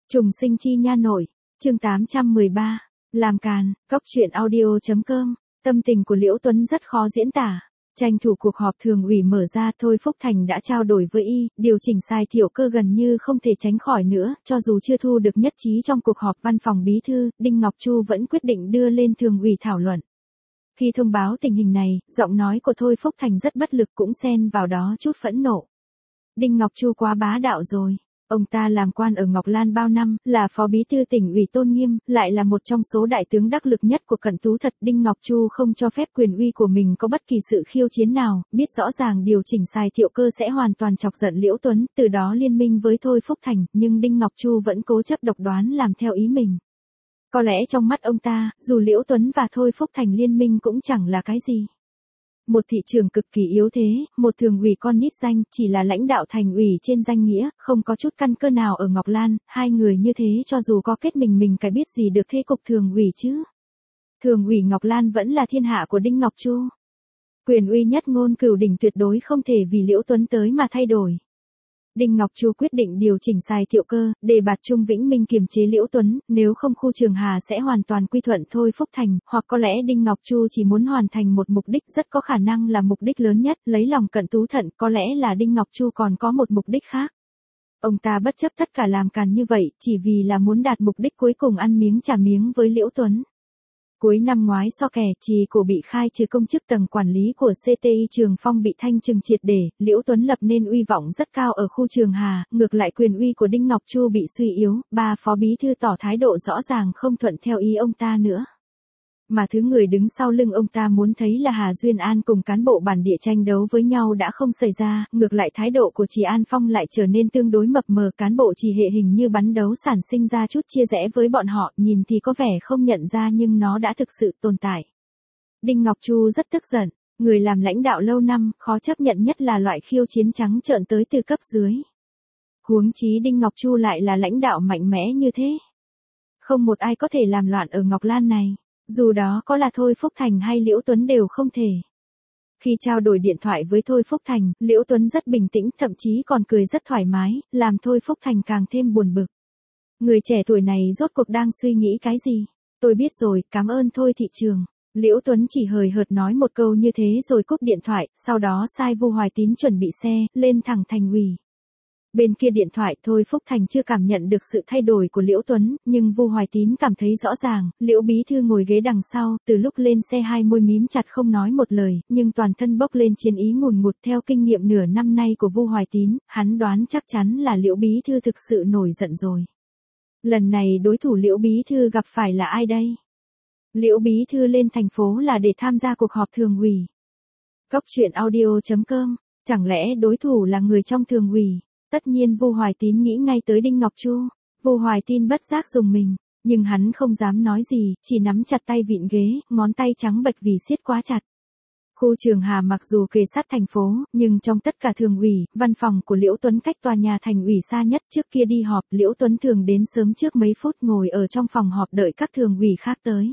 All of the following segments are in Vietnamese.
Trùng sinh chi nha nội, chương 813, làm càn, góc truyện audio.com, tâm tình của Liễu Tuấn rất khó diễn tả. Tranh thủ cuộc họp thường ủy mở ra, Thôi Phúc Thành đã trao đổi với y, điều chỉnh sai thiểu cơ gần như không thể tránh khỏi nữa, cho dù chưa thu được nhất trí trong cuộc họp văn phòng bí thư, Đinh Ngọc Chu vẫn quyết định đưa lên thường ủy thảo luận. Khi thông báo tình hình này, giọng nói của Thôi Phúc Thành rất bất lực cũng xen vào đó chút phẫn nộ. Đinh Ngọc Chu quá bá đạo rồi. Ông ta làm quan ở Ngọc Lan bao năm, là phó bí thư tỉnh ủy tôn nghiêm, lại là một trong số đại tướng đắc lực nhất của Cận Tú Thật. Đinh Ngọc Chu không cho phép quyền uy của mình có bất kỳ sự khiêu chiến nào, biết rõ ràng điều chỉnh sai thiệu cơ sẽ hoàn toàn chọc giận Liễu Tuấn, từ đó liên minh với Thôi Phúc Thành, nhưng Đinh Ngọc Chu vẫn cố chấp độc đoán làm theo ý mình. Có lẽ trong mắt ông ta, dù Liễu Tuấn và Thôi Phúc Thành liên minh cũng chẳng là cái gì. Một thị trường cực kỳ yếu thế, một thường ủy con nít danh, chỉ là lãnh đạo thành ủy trên danh nghĩa, không có chút căn cơ nào ở Ngọc Lan, hai người như thế cho dù có kết mình cái biết gì được thế cục thường ủy chứ. Thường ủy Ngọc Lan vẫn là thiên hạ của Đinh Ngọc Chu. Quyền uy nhất ngôn cửu đỉnh tuyệt đối không thể vì Liễu Tuấn tới mà thay đổi. Đinh Ngọc Chu quyết định điều chỉnh sai thiệu cơ, để bạt Trung Vĩnh Minh kiềm chế Liễu Tuấn, nếu không khu Trường Hà sẽ hoàn toàn quy thuận Thôi Phúc Thành, hoặc có lẽ Đinh Ngọc Chu chỉ muốn hoàn thành một mục đích rất có khả năng là mục đích lớn nhất, lấy lòng Cận Tú Thận, có lẽ là Đinh Ngọc Chu còn có một mục đích khác. Ông ta bất chấp tất cả làm càn như vậy, chỉ vì là muốn đạt mục đích cuối cùng ăn miếng trả miếng với Liễu Tuấn. Cuối năm ngoái so kè, Trì Cổ bị khai trừ công chức tầng quản lý của CTI Trường Phong bị thanh trừng triệt để, Liễu Tuấn lập nên uy vọng rất cao ở khu Trường Hà, ngược lại quyền uy của Đinh Ngọc Chu bị suy yếu, ba phó bí thư tỏ thái độ rõ ràng không thuận theo ý ông ta nữa. Mà thứ người đứng sau lưng ông ta muốn thấy là Hà Duyên An cùng cán bộ bản địa tranh đấu với nhau đã không xảy ra, ngược lại thái độ của Trì An Phong lại trở nên tương đối mập mờ, cán bộ Trì hệ hình như bắn đấu sản sinh ra chút chia rẽ với bọn họ, nhìn thì có vẻ không nhận ra nhưng nó đã thực sự tồn tại. Đinh Ngọc Chu rất tức giận, người làm lãnh đạo lâu năm, khó chấp nhận nhất là loại khiêu chiến trắng trợn tới từ cấp dưới. Huống chí Đinh Ngọc Chu lại là lãnh đạo mạnh mẽ như thế. Không một ai có thể làm loạn ở Ngọc Lan này. Dù đó có là Thôi Phúc Thành hay Liễu Tuấn đều không thể. Khi trao đổi điện thoại với Thôi Phúc Thành, Liễu Tuấn rất bình tĩnh, thậm chí còn cười rất thoải mái, làm Thôi Phúc Thành càng thêm buồn bực. Người trẻ tuổi này rốt cuộc đang suy nghĩ cái gì? Tôi biết rồi, cảm ơn Thôi thị trường. Liễu Tuấn chỉ hời hợt nói một câu như thế rồi cúp điện thoại, sau đó sai Vu Hoài Tín chuẩn bị xe, lên thẳng thành ủy. Bên kia điện thoại Thôi Phúc Thành chưa cảm nhận được sự thay đổi của Liễu Tuấn, nhưng Vu Hoài Tín cảm thấy rõ ràng, Liễu bí thư ngồi ghế đằng sau, từ lúc lên xe hai môi mím chặt không nói một lời, nhưng toàn thân bốc lên chiến ý ngùn ngụt. Theo kinh nghiệm nửa năm nay của Vu Hoài Tín, hắn đoán chắc chắn là Liễu bí thư thực sự nổi giận rồi. Lần này đối thủ Liễu bí thư gặp phải là ai đây? Liễu bí thư lên thành phố là để tham gia cuộc họp thường ủy. Góc truyện audio.com, chẳng lẽ đối thủ là người trong thường ủy? Tất nhiên Vu Hoài Tín nghĩ ngay tới Đinh Ngọc Chu. Vu Hoài Tín bất giác dùng mình, nhưng hắn không dám nói gì, chỉ nắm chặt tay vịn ghế, ngón tay trắng bệch vì siết quá chặt. Khu Trường Hà mặc dù kề sát thành phố, nhưng trong tất cả thường ủy, văn phòng của Liễu Tuấn cách tòa nhà thành ủy xa nhất. Trước kia đi họp, Liễu Tuấn thường đến sớm trước mấy phút, ngồi ở trong phòng họp đợi các thường ủy khác tới.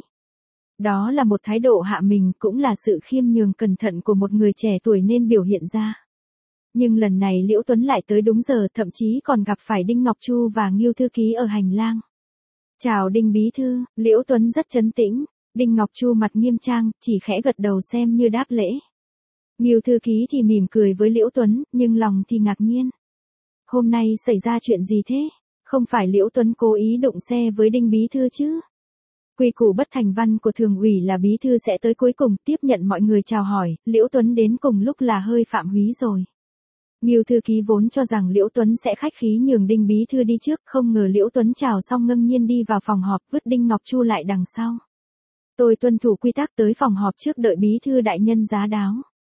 Đó là một thái độ hạ mình, cũng là sự khiêm nhường cẩn thận của một người trẻ tuổi nên biểu hiện ra. Nhưng lần này Liễu Tuấn lại tới đúng giờ, thậm chí còn gặp phải Đinh Ngọc Chu và Ngưu thư ký ở hành lang. Chào Đinh bí thư, Liễu Tuấn rất trấn tĩnh. Đinh Ngọc Chu mặt nghiêm trang, chỉ khẽ gật đầu xem như đáp lễ. Ngưu thư ký thì mỉm cười với Liễu Tuấn, nhưng lòng thì ngạc nhiên. Hôm nay xảy ra chuyện gì thế? Không phải Liễu Tuấn cố ý đụng xe với Đinh bí thư chứ? Quy củ bất thành văn của thường ủy là bí thư sẽ tới cuối cùng, tiếp nhận mọi người chào hỏi, Liễu Tuấn đến cùng lúc là hơi phạm húy rồi. Ngưu thư ký vốn cho rằng Liễu Tuấn sẽ khách khí nhường Đinh bí thư đi trước, không ngờ Liễu Tuấn chào xong ngâm nhiên đi vào phòng họp, vứt Đinh Ngọc Chu lại đằng sau. Tôi tuân thủ quy tắc tới phòng họp trước đợi bí thư đại nhân giá đáo.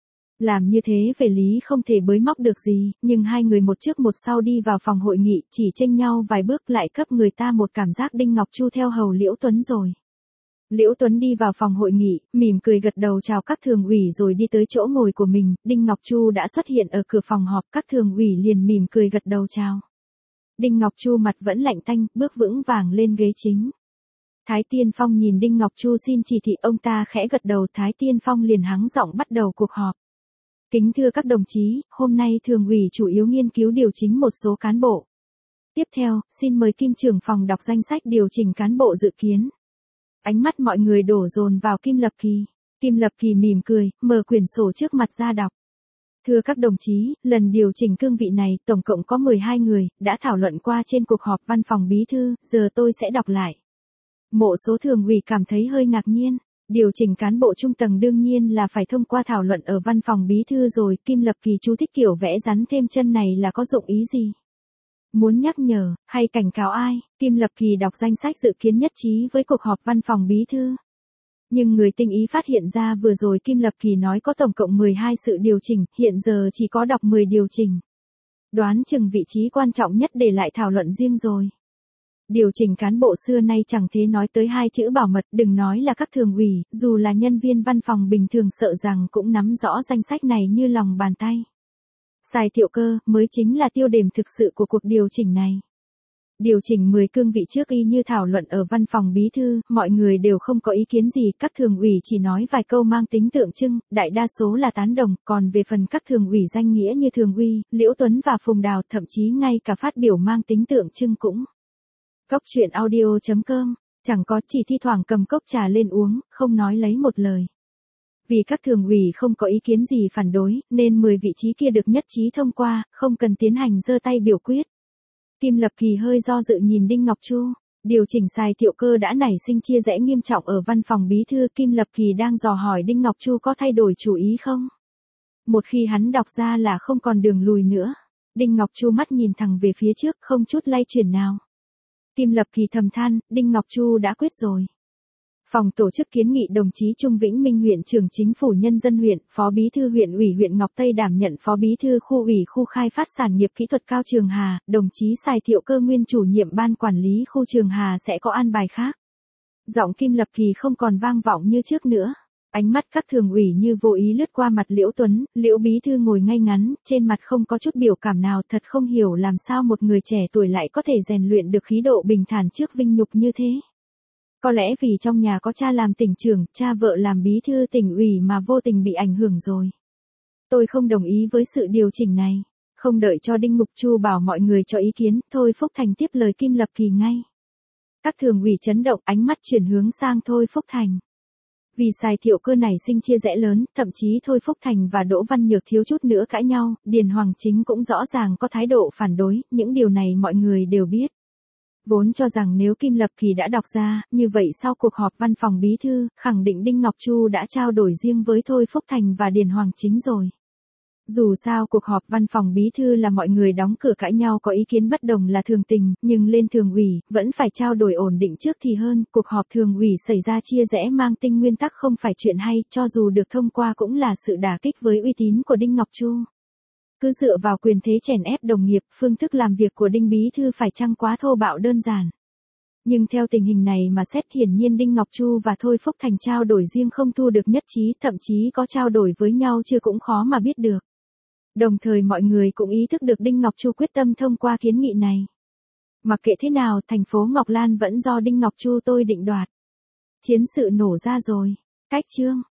Làm như thế về lý không thể bới móc được gì, nhưng hai người một trước một sau đi vào phòng hội nghị, chỉ chênh nhau vài bước lại cấp người ta một cảm giác Đinh Ngọc Chu theo hầu Liễu Tuấn rồi. Liễu Tuấn đi vào phòng hội nghị, mỉm cười gật đầu chào các thường ủy rồi đi tới chỗ ngồi của mình. Đinh Ngọc Chu đã xuất hiện ở cửa phòng họp, các thường ủy liền mỉm cười gật đầu chào. Đinh Ngọc Chu mặt vẫn lạnh tanh, bước vững vàng lên ghế chính. Thái Tiên Phong nhìn Đinh Ngọc Chu xin chỉ thị, ông ta khẽ gật đầu. Thái Tiên Phong liền hắng giọng bắt đầu cuộc họp. Kính thưa các đồng chí, hôm nay thường ủy chủ yếu nghiên cứu điều chính một số cán bộ. Tiếp theo, xin mời Kim trưởng phòng đọc danh sách điều chỉnh cán bộ dự kiến. Ánh mắt mọi người đổ dồn vào Kim Lập Kỳ. Kim Lập Kỳ mỉm cười, mở quyển sổ trước mặt ra đọc. Thưa các đồng chí, lần điều chỉnh cương vị này, tổng cộng có 12 người, đã thảo luận qua trên cuộc họp văn phòng bí thư, giờ tôi sẽ đọc lại. Một số thường ủy cảm thấy hơi ngạc nhiên. Điều chỉnh cán bộ trung tầng đương nhiên là phải thông qua thảo luận ở văn phòng bí thư rồi, Kim Lập Kỳ chú thích kiểu vẽ rắn thêm chân này là có dụng ý gì? Muốn nhắc nhở, hay cảnh cáo ai? Kim Lập Kỳ đọc danh sách dự kiến nhất trí với cuộc họp văn phòng bí thư. Nhưng người tinh ý phát hiện ra vừa rồi Kim Lập Kỳ nói có tổng cộng 12 sự điều chỉnh, hiện giờ chỉ có đọc 10 điều chỉnh. Đoán chừng vị trí quan trọng nhất để lại thảo luận riêng rồi. Điều chỉnh cán bộ xưa nay chẳng thế nói tới hai chữ bảo mật, đừng nói là các thường ủy, dù là nhân viên văn phòng bình thường sợ rằng cũng nắm rõ danh sách này như lòng bàn tay. Sài Thiệu Cơ mới chính là tiêu điểm thực sự của cuộc điều chỉnh này. Điều chỉnh 10 cương vị trước y như thảo luận ở văn phòng bí thư, mọi người đều không có ý kiến gì, các thường ủy chỉ nói vài câu mang tính tượng trưng, đại đa số là tán đồng, còn về phần các thường ủy danh nghĩa như Thường Uy, Liễu Tuấn và Phùng Đào, thậm chí ngay cả phát biểu mang tính tượng trưng cũng. Cốc truyện audio.com, chẳng có, chỉ thi thoảng cầm cốc trà lên uống, không nói lấy một lời. Vì các thường ủy không có ý kiến gì phản đối, nên 10 vị trí kia được nhất trí thông qua, không cần tiến hành giơ tay biểu quyết. Kim Lập Kỳ hơi do dự nhìn Đinh Ngọc Chu. Điều chỉnh Sài Thiệu Cơ đã nảy sinh chia rẽ nghiêm trọng ở văn phòng bí thư, Kim Lập Kỳ đang dò hỏi Đinh Ngọc Chu có thay đổi chủ ý không? Một khi hắn đọc ra là không còn đường lùi nữa. Đinh Ngọc Chu mắt nhìn thẳng về phía trước, không chút lay chuyển nào. Kim Lập Kỳ thầm than, Đinh Ngọc Chu đã quyết rồi. Phòng tổ chức kiến nghị đồng chí Trung Vĩnh Minh huyện trưởng chính phủ nhân dân huyện, phó bí thư huyện ủy huyện Ngọc Tây đảm nhận phó bí thư khu ủy khu khai phát sản nghiệp kỹ thuật cao Trường Hà, đồng chí Sài Thiệu Cơ nguyên chủ nhiệm ban quản lý khu Trường Hà sẽ có an bài khác. Giọng Kim Lập Kỳ không còn vang vọng như trước nữa. Ánh mắt các thường ủy như vô ý lướt qua mặt Liễu Tuấn, Liễu bí thư ngồi ngay ngắn, trên mặt không có chút biểu cảm nào, thật không hiểu làm sao một người trẻ tuổi lại có thể rèn luyện được khí độ bình thản trước vinh nhục như thế. Có lẽ vì trong nhà có cha làm tỉnh trưởng, cha vợ làm bí thư tỉnh ủy mà vô tình bị ảnh hưởng rồi. Tôi không đồng ý với sự điều chỉnh này. Không đợi cho Đinh Ngọc Chu bảo mọi người cho ý kiến, Thôi Phúc Thành tiếp lời Kim Lập Kỳ ngay. Các thường ủy chấn động, ánh mắt chuyển hướng sang Thôi Phúc Thành. Vì Sài Thiệu Cơ này sinh chia rẽ lớn, thậm chí Thôi Phúc Thành và Đỗ Văn Nhược thiếu chút nữa cãi nhau, Điền Hoàng Chính cũng rõ ràng có thái độ phản đối, những điều này mọi người đều biết. Vốn cho rằng nếu Kim Lập Kỳ đã đọc ra, như vậy sau cuộc họp văn phòng bí thư, khẳng định Đinh Ngọc Chu đã trao đổi riêng với Thôi Phúc Thành và Điền Hoàng Chính rồi. Dù sao cuộc họp văn phòng bí thư là mọi người đóng cửa cãi nhau có ý kiến bất đồng là thường tình, nhưng lên thường ủy, vẫn phải trao đổi ổn định trước thì hơn, cuộc họp thường ủy xảy ra chia rẽ mang tinh nguyên tắc không phải chuyện hay, cho dù được thông qua cũng là sự đả kích với uy tín của Đinh Ngọc Chu. Cứ dựa vào quyền thế chèn ép đồng nghiệp, phương thức làm việc của Đinh bí thư phải chăng quá thô bạo đơn giản. Nhưng theo tình hình này mà xét hiển nhiên Đinh Ngọc Chu và Thôi Phúc Thành trao đổi riêng không thu được nhất trí, thậm chí có trao đổi với nhau chưa cũng khó mà biết được. Đồng thời mọi người cũng ý thức được Đinh Ngọc Chu quyết tâm thông qua kiến nghị này. Mặc kệ thế nào, thành phố Ngọc Lan vẫn do Đinh Ngọc Chu tôi định đoạt. Chiến sự nổ ra rồi. Cách chương.